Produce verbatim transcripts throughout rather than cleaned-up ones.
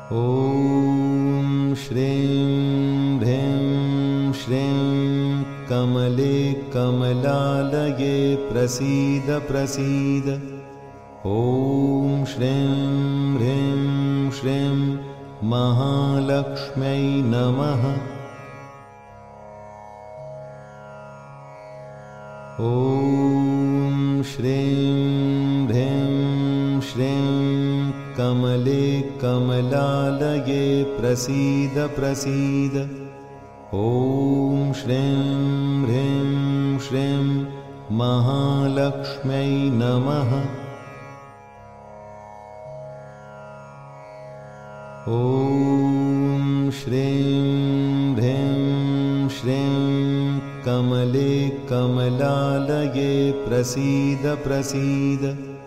ॐ श्रीं ह्रीं श्रीं कमले कमलालये प्रसीद प्रसीद। ॐ श्रीं ह्रीं श्रीं महालक्ष्म्यै नमः। ॐ श्रीं ह्रीं श्रीं कमले कमलालये प्रसीद प्रसीद। ॐ श्रीं ह्रीं श्रीं महालक्ष्म्यै नमः। ॐ श्रीं ह्रीं श्रीं कमले कमलालये प्रसीद प्रसीद।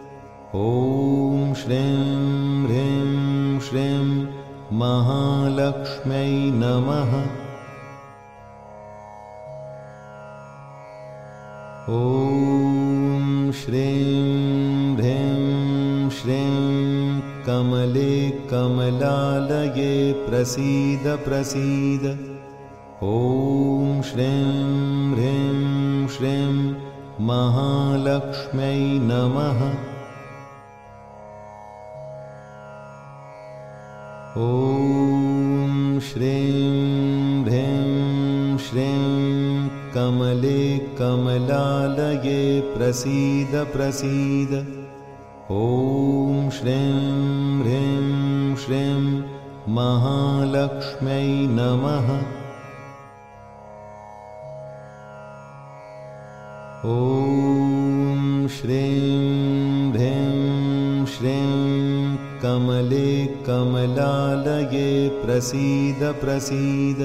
ॐ श्रीं ह्रीं श्रीं महालक्ष्म्यै नमः। ॐ श्रीं ह्रीं श्रीं कमले कमलालये प्रसीद प्रसीद। ॐ श्रीं ह्रीं श्रीं महालक्ष्म्यै नमः। ॐ श्रीं ह्रीं श्रीं कमले कमलालये प्रसीद प्रसीद। ॐ श्रीं ह्रीं श्रीं महालक्ष्म्यै नमः। ॐ श्रीं ह्रीं श्रीं कमले कमलालये प्रसीद प्रसीद।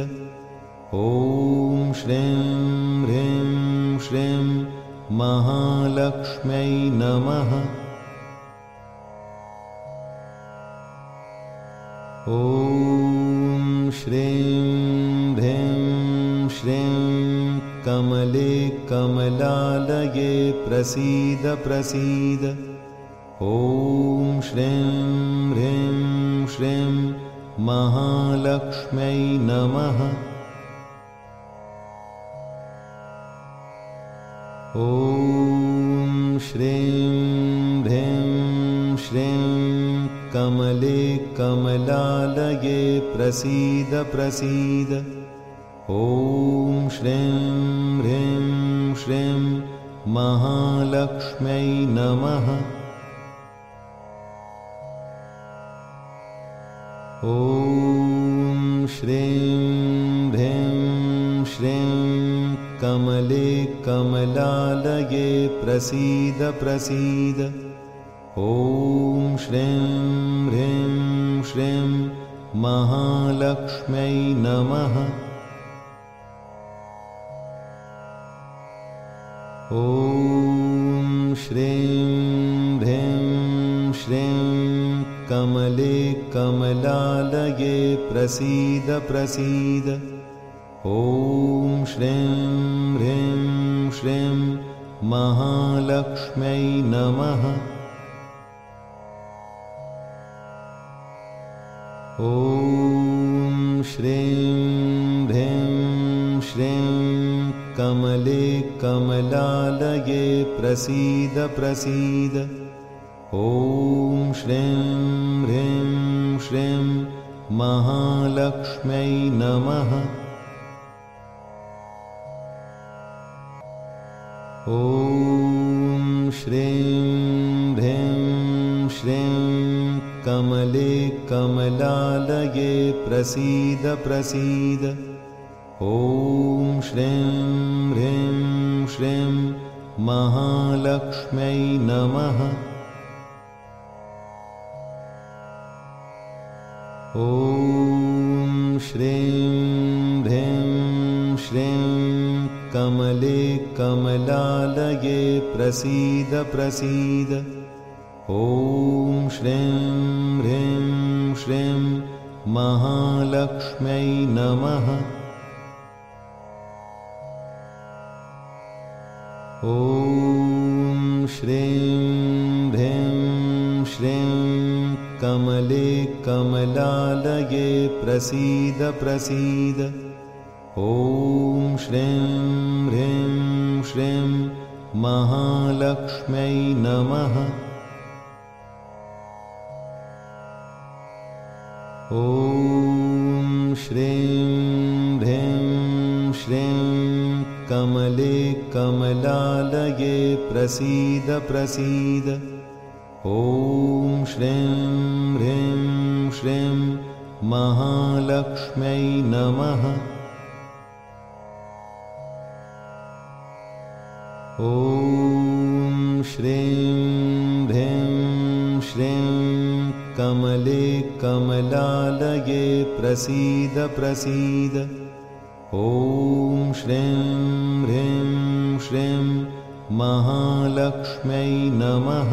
ॐ श्रीं ह्रीं श्रीं महालक्ष्म्यै नमः। ॐ श्रीं ह्रीं श्रीं कमले कमलालये प्रसीद प्रसीद। ॐ श्रीं ह्रीं श्रीं महालक्ष्म्यै नमः। ॐ श्रीं ह्रीं श्रीं कमले कमलालये प्रसीद प्रसीद। ॐ श्रीं ह्रीं श्रीं महालक्ष्म्यै नमः। ॐ श्रीं ह्रीं श्रीं कमले कमलालये प्रसीद प्रसीद। ॐ श्रीं ह्रीं श्रीं महालक्ष्म्यै नमः। ॐ श्रीं ह्रीं श्रीं कमले कमलालये प्रसीद प्रसीद। ॐ श्रीं ह्रीं श्रीं महालक्ष्म्यै नमः। ॐ श्रीं ह्रीं श्रीं कमले कमलालये प्रसीद प्रसीद। ॐ श्रीं ह्रीं श्रीं महालक्ष्म्यै नमः। ॐ श्रीं ह्रीं श्रीं कमले कमलालये प्रसीद प्रसीद। ॐ श्रीं ह्रीं श्रीं महालक्ष्म्यै नमः। ॐ श्रीं ह्रीं श्रीं कमले कमलालये प्रसीद प्रसीद। ॐ श्रीं ह्रीं श्रीं महालक्ष्म्यै नमः। ॐ श्रीं ह्रीं श्रीं कमले कमले कमलालये प्रसीद प्रसीद। ॐ श्रीं ह्रीं श्रीं महालक्ष्म्यै नमः। ॐ श्रीं ह्रीं श्रीं कमले कमलालये प्रसीद प्रसीद। ॐ श्रीं ह्रीं श्रीं महालक्ष्म्यै नमः। ॐ श्रीं ह्रीं श्रीं कमले कमलालये प्रसीद प्रसीद। ॐ श्रीं ह्रीं श्रीं महालक्ष्म्यै नमः।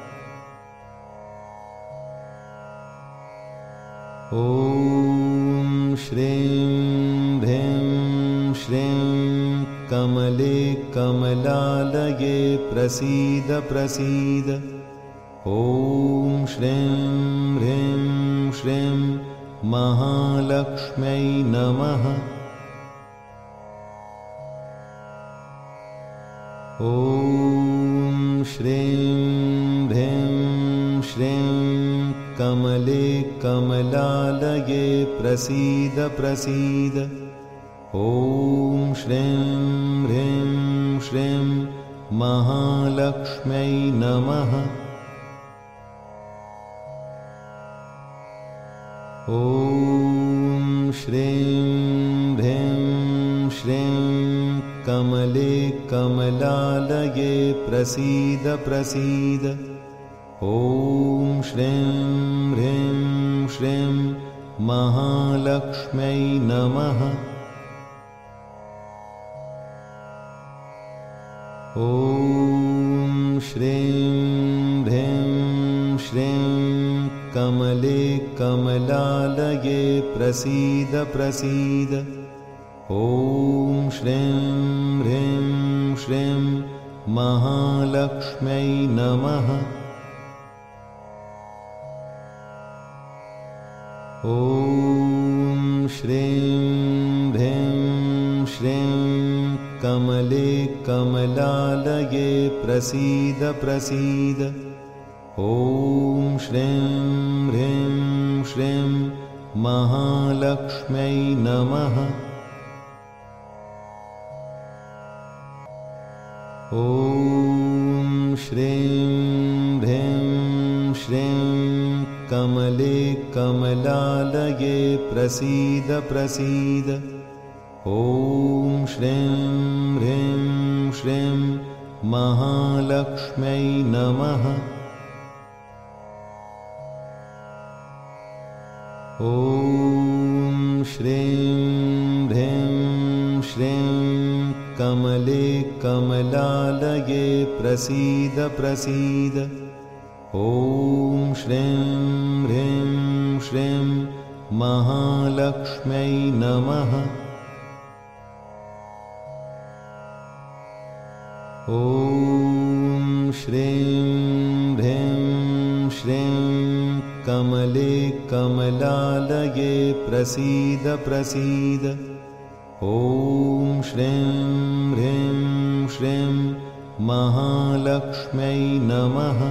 ॐ श्रीं ह्रीं श्रीं कमले कमलालये प्रसीद प्रसीद। ॐ श्रीं ह्रीं श्रीं महालक्ष्म्यै नमः। ॐ श्रीं ह्रीं श्रीं कमले कमलालये प्रसीद प्रसीद। ॐ श्रीं ह्रीं श्रीं महालक्ष्म्यै नमः। ॐ श्रीं ह्रीं श्रीं कमले कमलालये प्रसीद प्रसीद। ॐ श्रीं ह्रीं श्रीं महालक्ष्म्यै नमः। ॐ श्रीं ह्रीं श्रीं कमले कमलालये प्रसीद प्रसीद। ॐ श्रीं ह्रीं श्रीं महालक्ष्म्यै नमः। ॐ श्रीं ह्रीं श्रीं कमले कमलालये प्रसीद प्रसीद। ॐ श्रीं ह्रीं श्रीं महालक्ष्म्यै नमः। ॐ श्रीं ह्रीं श्रीं कमले कमलालये प्रसीद प्रसीद। ॐ श्रीं ह्रीं श्रीं महालक्ष्म्यै नमः। ॐ श्रीं ह्रीं श्रीं कमले कमलालये प्रसीद प्रसीद। ॐ श्रीं ह्रीं श्रीं महालक्ष्म्यै नमः। ॐ श्रीं ह्रीं श्रीं कमले कमलालये प्रसीद प्रसीद। ॐ श्रीं ह्रीं श्रीं महालक्ष्म्यै नमः।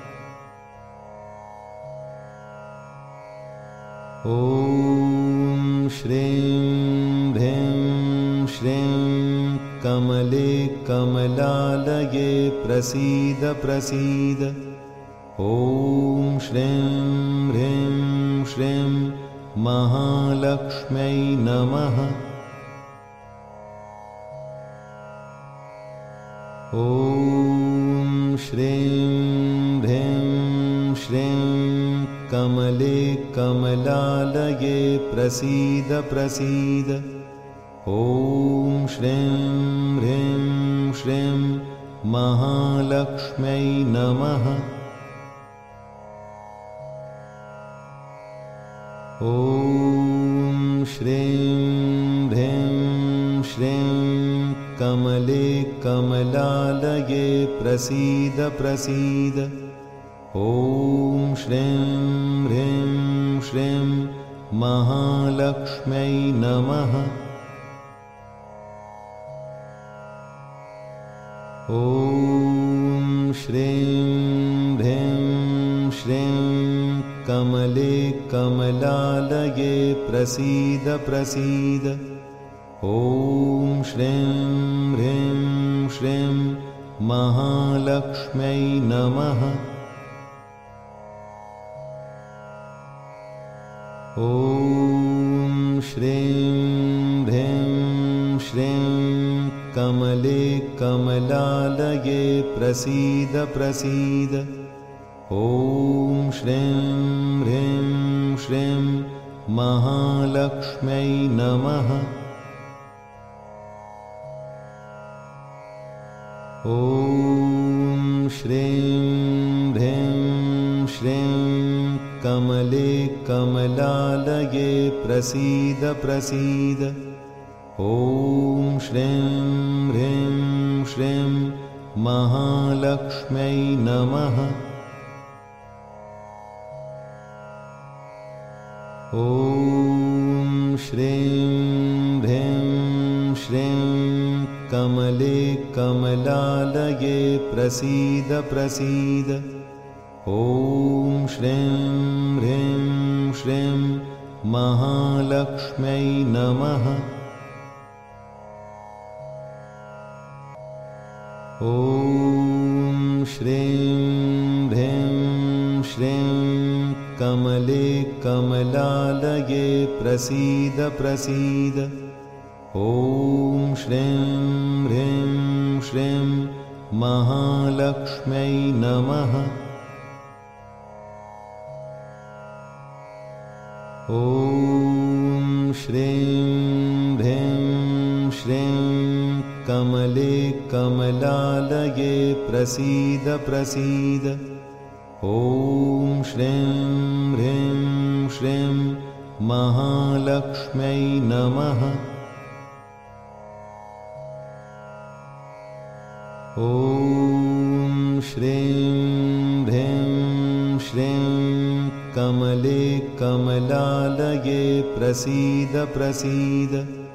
ॐ श्रीं ह्रीं श्रीं कमले कमलालये प्रसीद प्रसीद। ॐ श्रीं ह्रीं श्रीं महालक्ष्म्यै नमः। ॐ श्रीं ह्रीं श्रीं कमले कमलालये प्रसीद प्रसीद। ॐ श्रीं ह्रीं श्रीं महालक्ष्म्यै नमः। ॐ श्रीं ह्रीं श्रीं कमले कमलालये प्रसीद प्रसीद। ॐ श्रीं ह्रीं श्रीं महालक्ष्म्यै नमः। ॐ श्रीं ह्रीं श्रीं कमले कमलालये प्रसीद प्रसीद। ॐ श्रीं ह्रीं श्रीं महालक्ष्म्यै नमः। ॐ श्रीं ह्रीं श्रीं कमले कमलालये प्रसीद प्रसीद। ॐ श्रीं ह्रीं श्रीं महालक्ष्म्यै नमः। ॐ श्रीं ह्रीं श्रीं कमले कमलालये प्रसीद प्रसीद। ॐ श्रीं ह्रीं श्रीं महालक्ष्म्यै नमः। ॐ श्रीं ह्रीं श्रीं कमले कमलालये प्रसीद प्रसीद। ॐ श्रीं ह्रीं श्रीं महालक्ष्म्यै नमः। ॐ श्रीं ह्रीं श्रीं कमले कमलालये प्रसीद प्रसीद। ॐ श्रीं ह्रीं श्रीं महालक्ष्म्यै नमः। ॐ श्रीं ह्रीं श्रीं कमले कमलालये प्रसीद प्रसीद। ॐ श्रीं ह्रीं श्रीं महालक्ष्म्यै नमः। ॐ श्रीं ह्रीं श्रीं कमले कमलालये प्रसीद प्रसीद।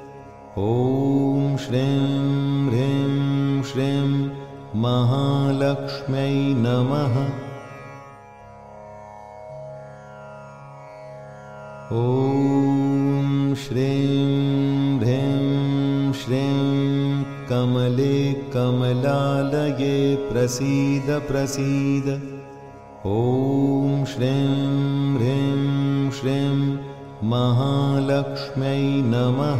ॐ श्रीं ह्रीं श्रीं महालक्ष्म्यै नमः। ॐ श्रीं ह्रीं श्रीं कमले कमलालये प्रसीद प्रसीद। ॐ श्रीं ह्रीं श्रीं महालक्ष्म्यै नमः।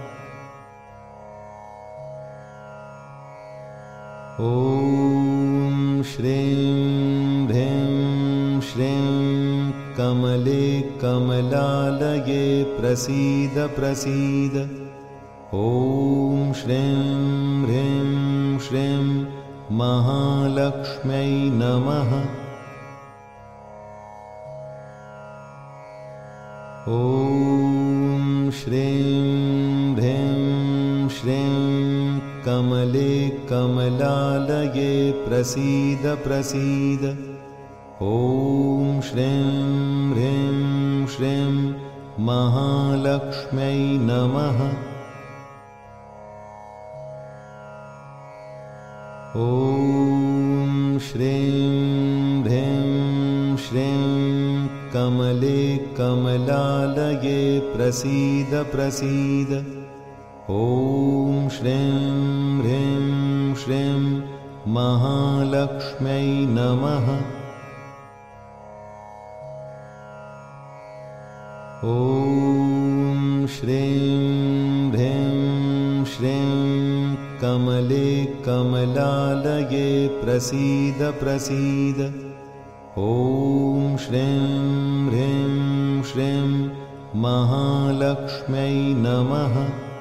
ॐ श्रीं ह्रीं श्रीं कमले कमलालये प्रसीद प्रसीद। ॐ श्रीं ह्रीं श्रीं महालक्ष्म्यै नमः। ॐ श्रीं ह्रीं श्रीं कमले कमलालये प्रसीद प्रसीद। ॐ श्रीं ह्रीं श्रीं महालक्ष्म्यै नमः। ॐ श्रीं ह्रीं श्रीं कमले कमलालये प्रसीद प्रसीद। ॐ श्रीं ह्रीं श्रीं महालक्ष्म्यै नमः। ॐ श्रीं ह्रीं श्रीं कमले कमलालये प्रसीद प्रसीद। ॐ श्रीं ह्रीं श्रीं महालक्ष्म्यै नमः।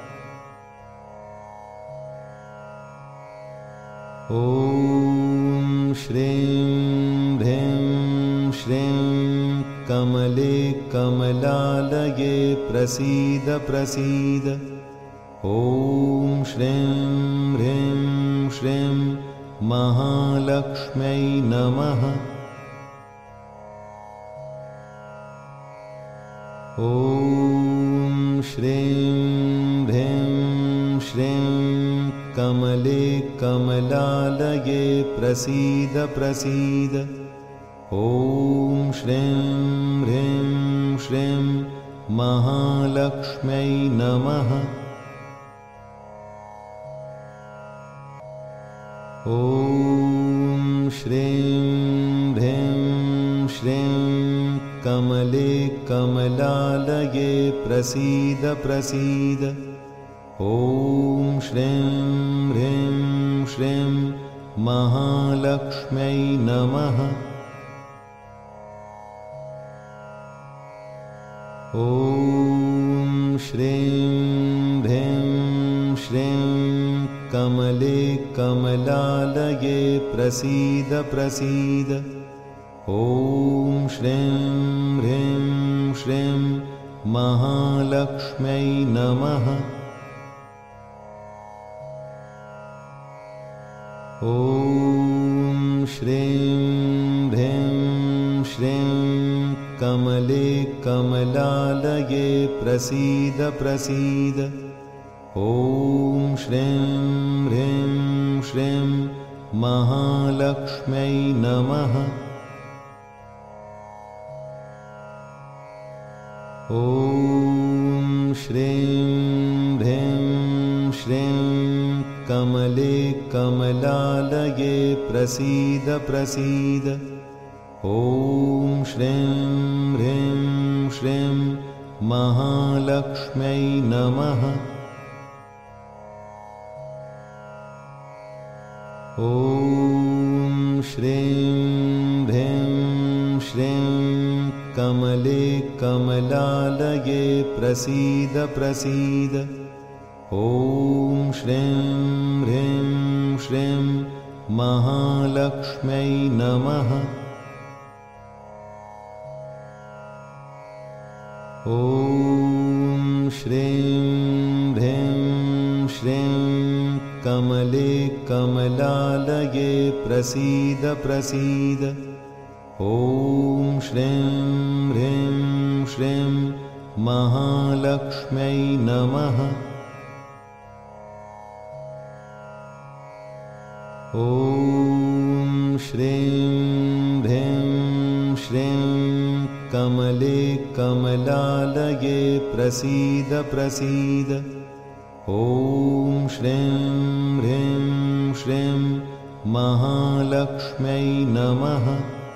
ॐ श्रीं ह्रीं श्रीं कमले कमलालये प्रसीद प्रसीद। ॐ श्रीं ह्रीं श्रीं महालक्ष्म्यै नमः। ॐ श्रीं ह्रीं श्रीं कमले कमलालये प्रसीद प्रसीद। ॐ श्रीं ह्रीं श्रीं महालक्ष्म्यै नमः। ॐ श्रीं ह्रीं श्रीं कमले कमलालये प्रसीद प्रसीद। ॐ श्रीं ह्रीं श्रीं महालक्ष्म्यै नमः। ॐ श्रीं ह्रीं श्रीं कमले कमलालये प्रसीद प्रसीद। ॐ श्रीं ह्रीं श्रीं महालक्ष्म्यै नमः। ॐ श्रीं ह्रीं श्रीं कमले कमलालये प्रसीद प्रसीद। ॐ श्रीं ह्रीं श्रीं महालक्ष्म्यै नमः। ॐ श्रीं ह्रीं श्रीं कमले कमलालये प्रसीद प्रसीद। ॐ श्रीं ह्रीं श्रीं महालक्ष्म्यै नमः। ॐ श्रीं ह्रीं श्रीं कमले कमलालये प्रसीद प्रसीद। ॐ श्रीं ह्रीं श्रीं महालक्ष्म्यै नमः। ॐ श्रीं ह्रीं श्रीं कमले कमलालये प्रसीद प्रसीद। ॐ श्रीं ह्रीं श्रीं महालक्ष्म्यै नमः। ॐ श्रीं ह्रीं श्रीं कमले कमलालये प्रसीद प्रसीद। ॐ श्रीं ह्रीं श्रीं महालक्ष्म्यै नमः।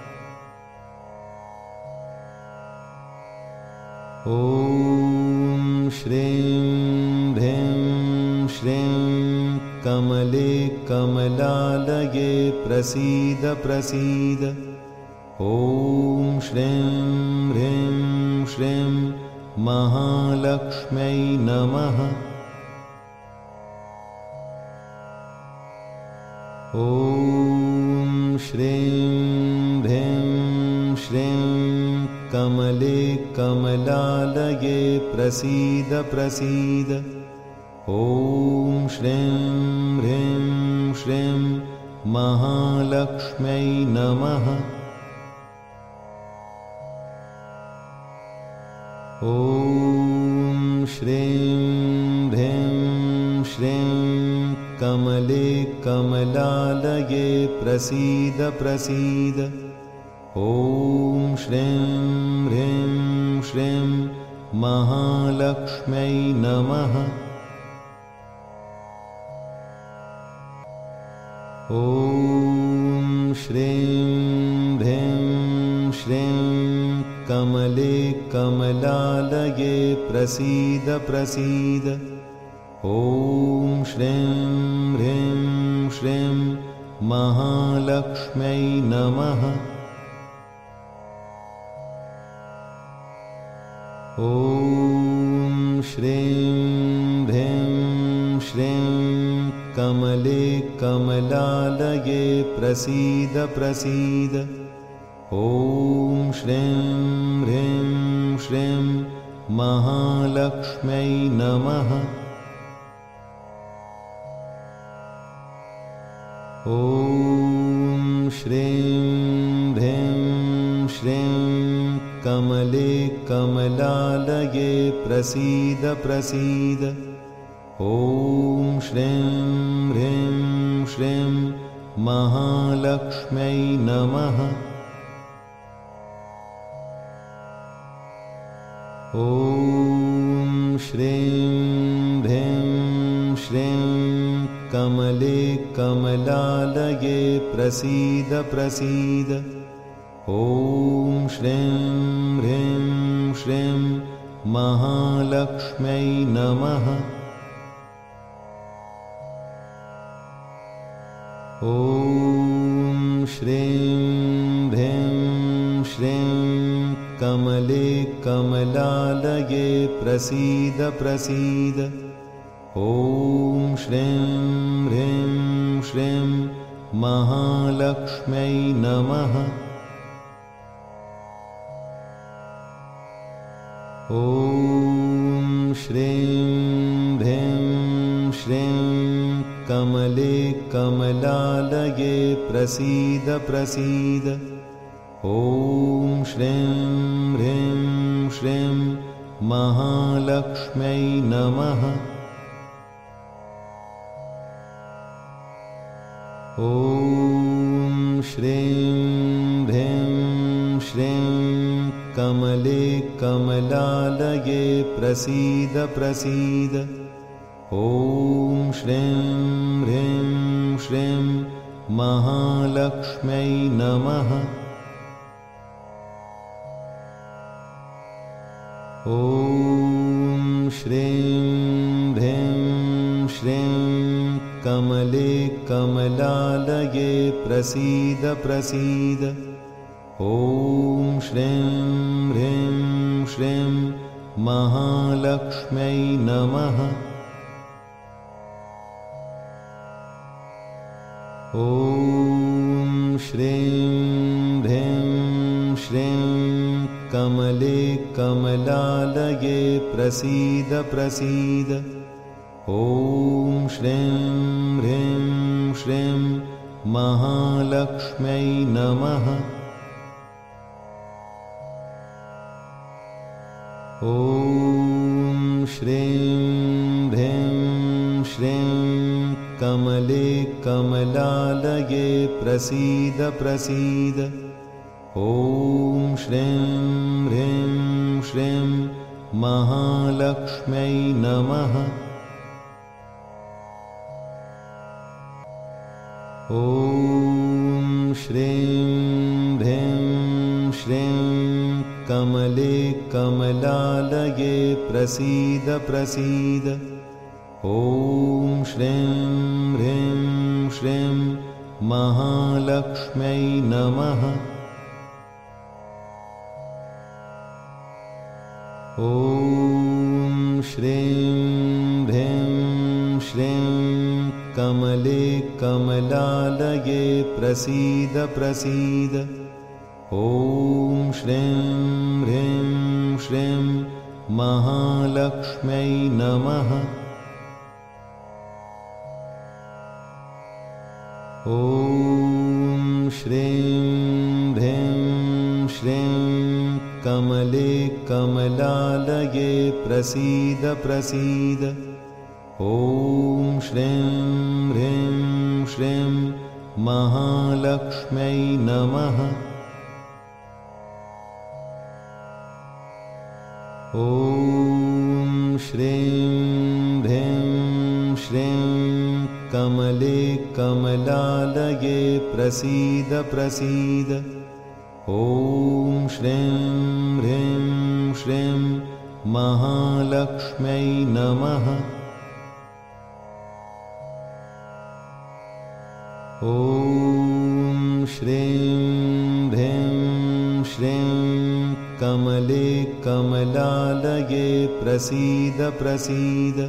ॐ श्रीं ह्रीं श्रीं कमले कमलालये प्रसीद प्रसीद। ॐ श्रीं ह्रीं श्रीं महालक्ष्म्यै नमः। ॐ श्रीं ह्रीं श्रीं कमले कमलालये प्रसीद प्रसीद। ॐ श्रीं ह्रीं श्रीं महालक्ष्म्यै नमः। ॐ श्रीं ह्रीं श्रीं कमले कमलालये प्रसीद प्रसीद। ॐ श्रीं ह्रीं श्रीं महालक्ष्म्यै नमः। ॐ श्रीं ह्रीं श्रीं कमले कमलालये प्रसीद प्रसीद। ॐ श्रीं ह्रीं श्रीं महालक्ष्म्यै नमः। ॐ श्रीं ह्रीं श्रीं कमले कमलालये प्रसीद प्रसीद। ॐ श्रीं ह्रीं श्रीं महालक्ष्म्यै नमः। ॐ श्रीं ह्रीं श्रीं कमले कमले कमलालये प्रसीद प्रसीद। ॐ श्रीं ह्रीं श्रीं महालक्ष्म्यै नमः। ॐ श्रीं ह्रीं श्रीं कमले कमलालये प्रसीद प्रसीद। ॐ श्रीं ह्रीं श्रीं महालक्ष्म्यै नमः। ॐ श्रीं ह्रीं श्रीं कमले कमलालये प्रसीद प्रसीद। ॐ श्रीं ह्रीं श्रीं महालक्ष्म्यै नमः। ॐ श्रीं ह्रीं श्रीं कमले कमलालये प्रसीद प्रसीद। ॐ श्रीं ह्रीं श्रीं महालक्ष्म्यै नमः। ॐ श्रीं ह्रीं श्रीं कमले कमलालये प्रसीद प्रसीद। ॐ श्रीं ह्रीं श्रीं महालक्ष्म्यै नमः। ॐ श्रीं ह्रीं श्रीं कमले कमलालये प्रसीद प्रसीद। ॐ श्रीं ह्रीं श्रीं महालक्ष्म्यै नमः। ॐ श्रीं ह्रीं श्रीं कमले कमलालये प्रसीद प्रसीद। ॐ श्रीं ह्रीं श्रीं महालक्ष्म्यै नमः। ॐ श्रीं ह्रीं श्रीं कमले कमलालये प्रसीद प्रसीद। ॐ श्रीं ह्रीं श्रीं महालक्ष्म्यै नमः। ॐ श्रीं ह्रीं श्रीं कमले कमलालये प्रसीद प्रसीद। ॐ श्रीं ह्रीं श्रीं महालक्ष्म्यै नमः। ॐ श्रीं ह्रीं श्रीं कमले कमलालये प्रसीद प्रसीद। ॐ श्रीं ह्रीं श्रीं महालक्ष्म्यै नमः। ॐ श्रीं ह्रीं श्रीं कमले कमलालये प्रसीद प्रसीद। ॐ श्रीं ह्रीं श्रीं महालक्ष्म्यै नमः। ॐ श्रीं ह्रीं श्रीं कमले कमलालये प्रसीद प्रसीद। ॐ श्रीं ह्रीं श्रीं महालक्ष्म्यै नमः। ॐ श्रीं ह्रीं श्रीं कमले कमलालये प्रसीद प्रसीद।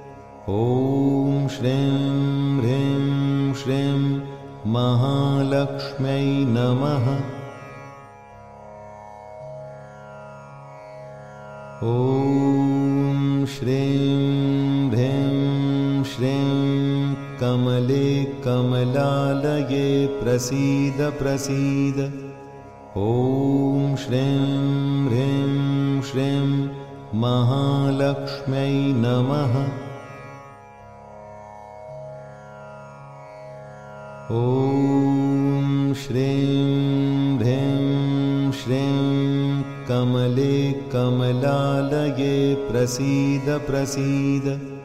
ॐ श्रीं ह्रीं श्रीं महालक्ष्म्यै नमः। ॐ श्रीं ह्रीं श्रीं कमले कमलालये प्रसीद प्रसीद। ॐ श्रीं ह्रीं महालक्ष्म्यै नमः। ॐ श्रीं ह्रीं श्रीं कमले कमलालये प्रसीद प्रसीद।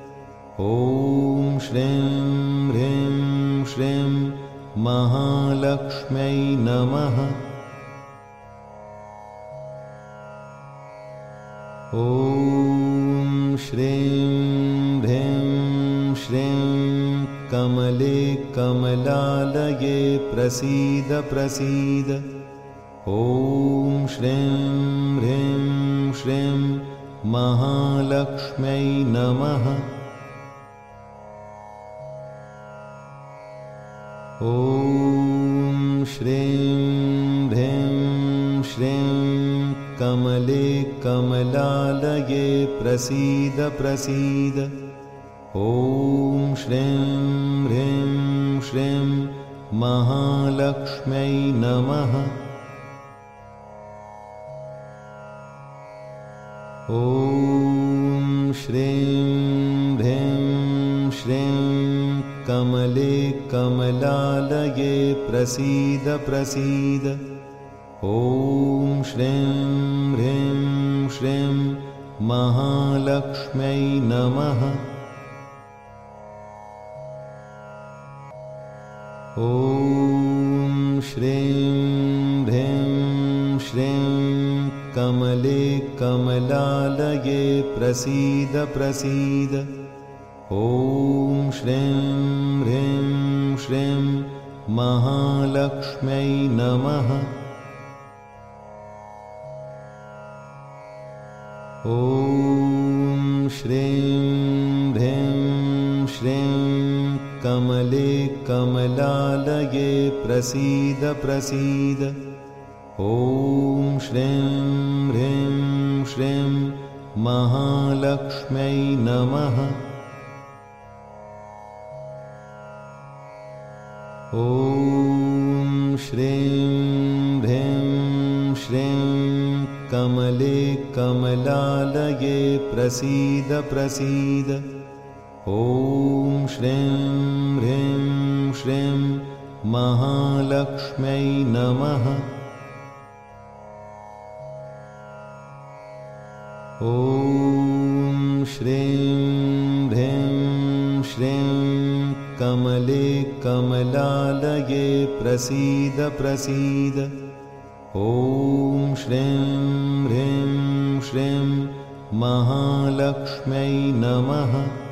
ॐ श्रीं ह्रीं श्रीं महालक्ष्म्यै नमः। ॐ श्रीं ह्रीं श्रीं कमले कमलालये प्रसीद प्रसीद। ॐ श्रीं ह्रीं श्रीं महालक्ष्म्यै नमः। ॐ श्रीं ह्रीं श्रीं कमले कमलालये प्रसीद प्रसीद। ॐ श्रीं ह्रीं श्रीं महालक्ष्म्यै नमः। ॐ श्रीं ह्रीं श्रीं कमले कमलालये प्रसीद प्रसीद। ॐ श्रीं ह्रीं श्रीं महालक्ष्म्यै नमः। ॐ श्रीं ह्रीं श्रीं कमले कमलालये प्रसीद प्रसीद। ॐ श्रीं ह्रीं श्रीं महालक्ष्म्यै नमः। ॐ श्रीं ह्रीं श्रीं कमले कमलालये प्रसीद प्रसीद। ॐ श्रीं ह्रीं श्रीं महालक्ष्म्यै नमः। ॐ श्रीं ह्रीं श्रीं कमले कमलालये प्रसीद प्रसीद। ॐ श्रीं ह्रीं श्रीं महालक्ष्म्यै नमः। ॐ श्रीं ह्रीं श्रीं कमले कमलालये प्रसीद प्रसीद। ॐ श्रीं ह्रीं श्रीं महालक्ष्म्यै नमः।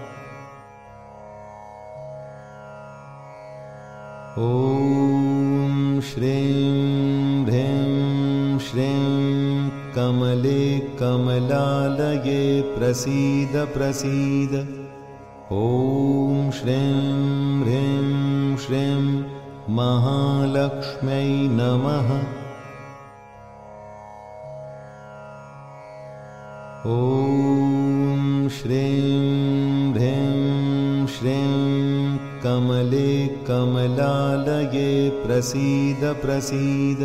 ॐ श्रीं ह्रीं श्रीं कमले कमलालये प्रसीद प्रसीद। ॐ श्रीं ह्रीं श्रीं महालक्ष्म्यै नमः। ॐ श्रीं ह्रीं श्रीं कमले कमलालये प्रसीद प्रसीद।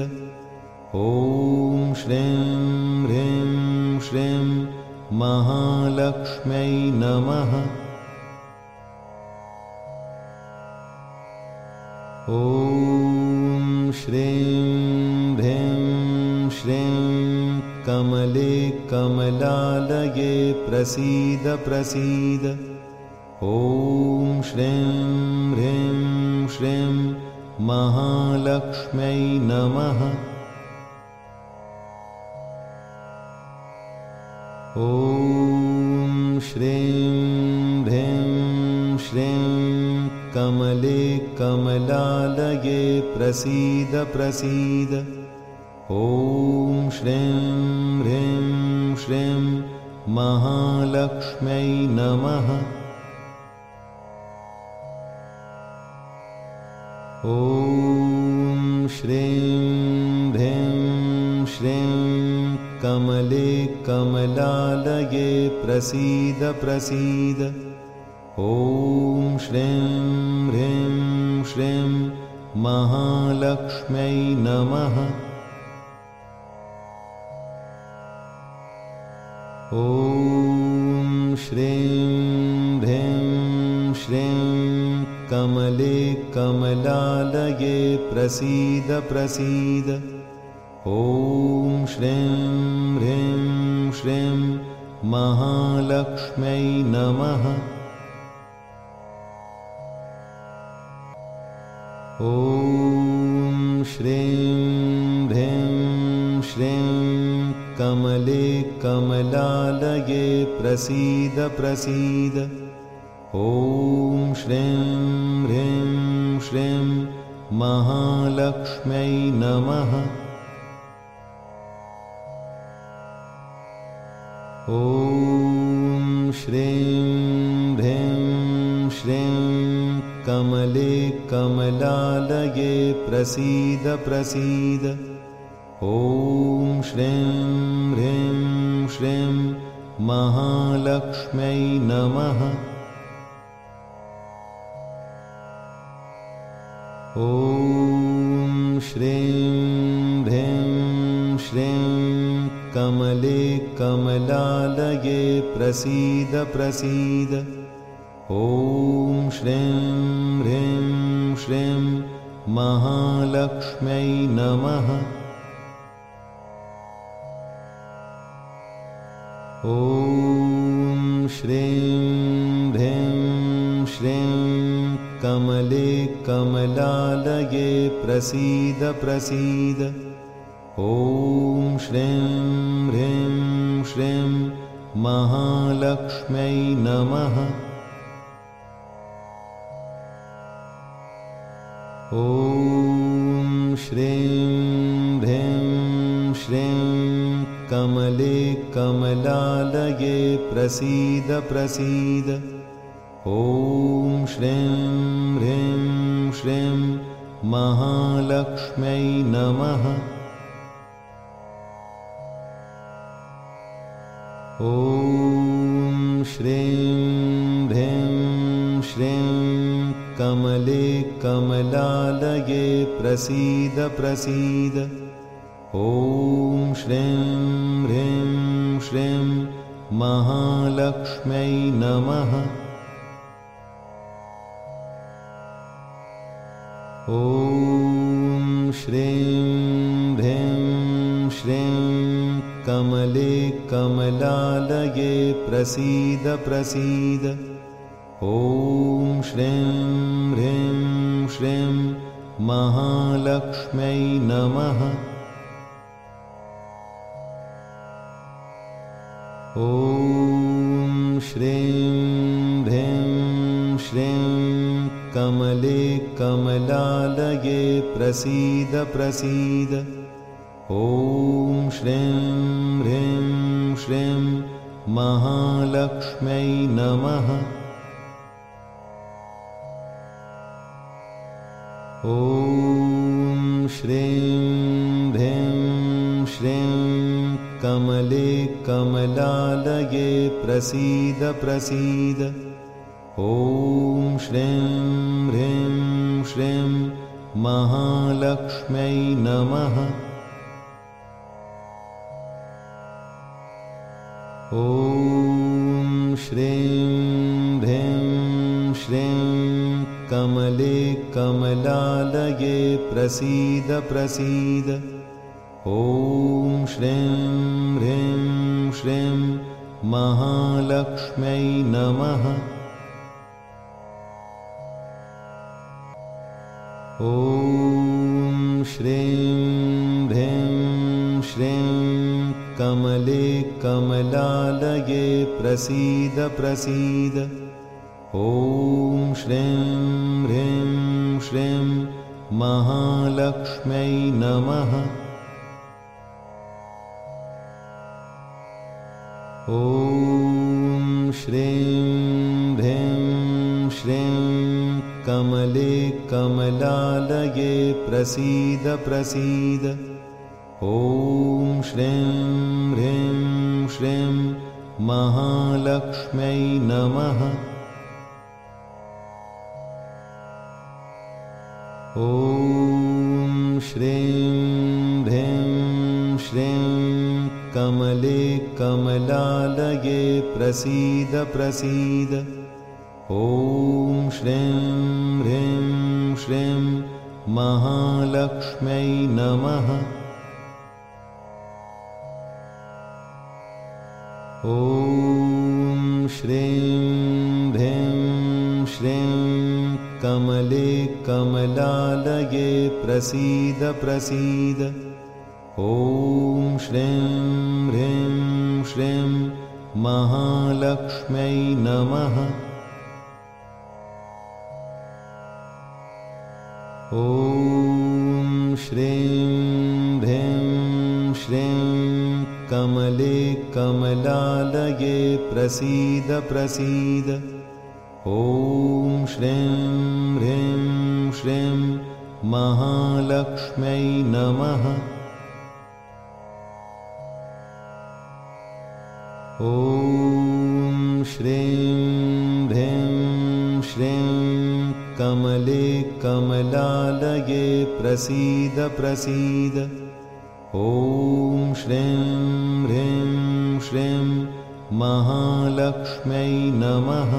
ॐ श्रीं ह्रीं श्रीं महालक्ष्म्यै नमः। ॐ श्रीं ह्रीं श्रीं कमले कमलालये प्रसीद प्रसीद। ॐ श्रीं ह्रीं श्रीं महालक्ष्म्यै नमः। ॐ श्रीं ह्रीं श्रीं कमले कमलालये प्रसीद प्रसीद। ॐ श्रीं ह्रीं श्रीं महालक्ष्म्यै नमः। ॐ श्रीं ह्रीं श्रीं कमले कमलालये प्रसीद प्रसीद। ॐ श्रीं ह्रीं श्रीं महालक्ष्म्यै नमः। ॐ श्रीं ह्रीं श्रीं कमले कमलालये प्रसीद प्रसीद। ॐ श्रीं ह्रीं श्रीं महालक्ष्म्यै नमः। ॐ श्रीं ह्रीं श्रीं कमले कमलालये प्रसीद प्रसीद। ॐ श्रीं ह्रीं श्रीं महालक्ष्म्यै नमः। ॐ श्रीं ह्रीं श्रीं कमले कमलालये प्रसीद प्रसीद। ॐ श्रीं ह्रीं श्रीं महालक्ष्म्यै नमः। ॐ श्रीं ह्रीं श्रीं कमले कमलालये प्रसीद प्रसीद। ॐ श्रीं ह्रीं श्रीं महालक्ष्म्यै नमः। ॐ श्रीं ह्रीं श्रीं कमले कमलालये प्रसीद प्रसीद। ॐ श्रीं ह्रीं श्रीं महालक्ष्म्यै नमः। ॐ श्रीं ह्रीं श्रीं कमले कमलालये प्रसीद प्रसीद। ॐ श्रीं ह्रीं श्रीं महालक्ष्म्यै नमः। ॐ श्रीं ह्रीं श्रीं कमले कमलालये प्रसीद प्रसीद। ॐ श्रीं ह्रीं श्रीं महालक्ष्म्यै नमः। ॐ श्रीं ह्रीं श्रीं कमले कमलालये प्रसीद प्रसीद। ॐ श्रीं ह्रीं श्रीं महालक्ष्म्यै नमः। ॐ श्रीं ह्रीं श्रीं कमले कमलालये प्रसीद प्रसीद। ॐ श्रीं ह्रीं श्रीं महालक्ष्म्यै नमः। ॐ श्रीं ह्रीं श्रीं कमले कमलालये प्रसीद प्रसीद। ॐ श्रीं ह्रीं श्रीं महालक्ष्म्यै नमः। ॐ श्रीं ह्रीं श्रीं कमले कमलालये प्रसीद प्रसीद। ॐ श्रीं ह्रीं श्रीं महालक्ष्म्यै नमः। ॐ श्रीं ह्रीं श्रीं कमले कमलालये प्रसीद प्रसीद। ॐ श्रीं ह्रीं श्रीं महालक्ष्म्यै नमः। ॐ श्रीं ह्रीं श्रीं कमले कमलालये प्रसीद प्रसीद। ॐ श्रीं ह्रीं श्रीं महालक्ष्म्यै नमः। ॐ श्रीं ह्रीं श्रीं कमले कमलालये प्रसीद प्रसीद। ॐ श्रीं ह्रीं श्रीं महालक्ष्म्यै नमः। ॐ श्रीं ह्रीं श्रीं कमले कमलालये प्रसीद प्रसीद। ॐ श्रीं ह्रीं श्रीं महालक्ष्म्यै नमः। ॐ श्रीं ह्रीं श्रीं कमले कमलालये प्रसीद प्रसीद। ॐ श्रीं ह्रीं श्रीं महालक्ष्म्यै नमः। ॐ श्रीं ह्रीं श्रीं कमले कमलालये प्रसीद प्रसीद। ॐ श्रीं ह्रीं श्रीं महालक्ष्म्यै नमः।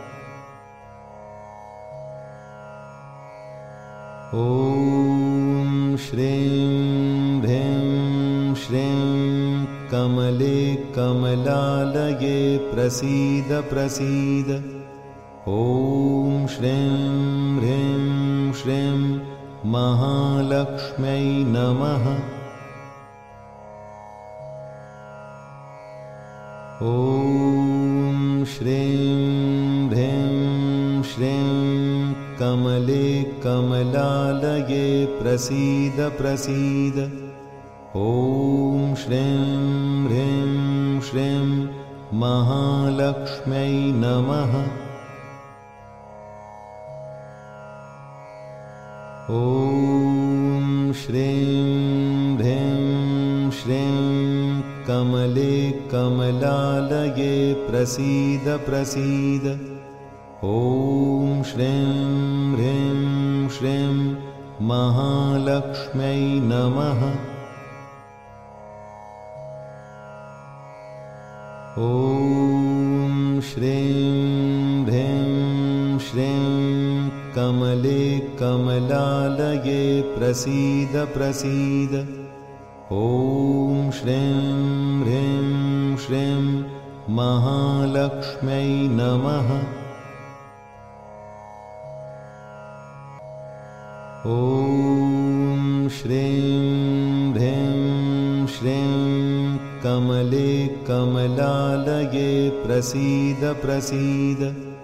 ॐ श्रीं ह्रीं श्रीं कमले कमलालये प्रसीद प्रसीद। ॐ श्रीं ह्रीं श्रीं महालक्ष्म्यै नमः। ॐ श्रीं ह्रीं श्रीं कमले कमलालये प्रसीद प्रसीद। ॐ श्रीं ह्रीं श्रीं महालक्ष्म्यै नमः। ॐ श्रीं ह्रीं श्रीं कमले कमलालये प्रसीद प्रसीद। ॐ श्रीं ह्रीं श्रीं महालक्ष्म्यै नमः। ॐ श्रीं ह्रीं श्रीं कमले कमलालये प्रसीद प्रसीद। ॐ श्रीं ह्रीं श्रीं महालक्ष्म्यै नमः। ॐ श्रीं ह्रीं श्रीं कमले कमलालये प्रसीद प्रसीद।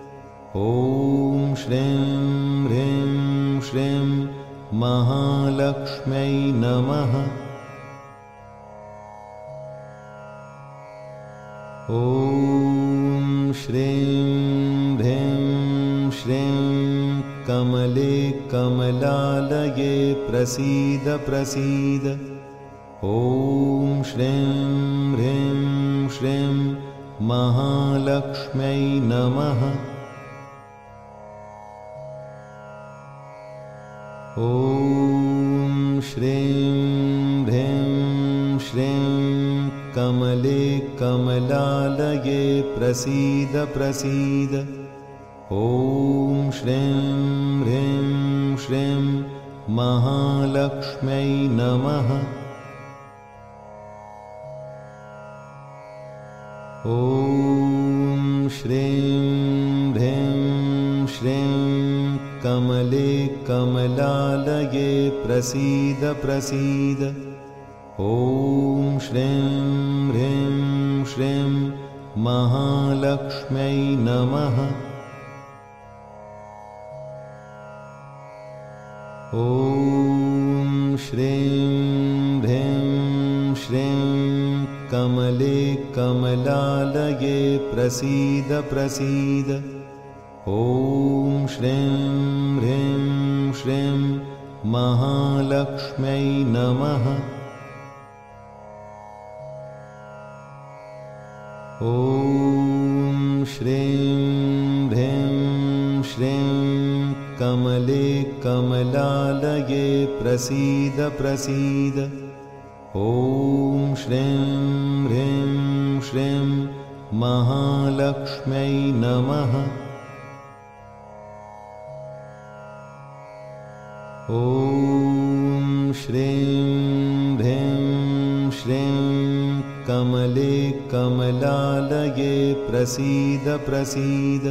ॐ श्रीं ह्रीं श्रीं महालक्ष्म्यै नमः। ॐ श्रीं ह्रीं श्रीं कमले कमलालये प्रसीद प्रसीद। ॐ श्रीं ह्रीं श्रीं महालक्ष्म्यै नमः। ॐ श्रीं ह्रीं श्रीं कमले कमलालये प्रसीद प्रसीद। ॐ श्रीं ह्रीं श्रीं महालक्ष्म्यै नमः। ॐ श्रीं ह्रीं श्रीं कमले कमलालये प्रसीद प्रसीद। ॐ श्रीं ह्रीं श्रीं महालक्ष्म्यै नमः। ॐ श्रीं ह्रीं श्रीं कमले कमलालये प्रसीद प्रसीद। ॐ श्रीं ह्रीं श्रीं महालक्ष्म्यै नमः। ॐ श्रीं ह्रीं श्रीं कमले कमलालये प्रसीद प्रसीद। ॐ श्रीं ह्रीं श्रीं महालक्ष्म्यै नमः। ॐ श्रीं ह्रीं श्रीं कमले कमलालये प्रसीद प्रसीद।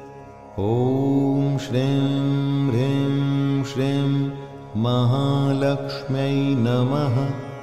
ॐ श्रीं ह्रीं श्रीं महालक्ष्म्यै नमः।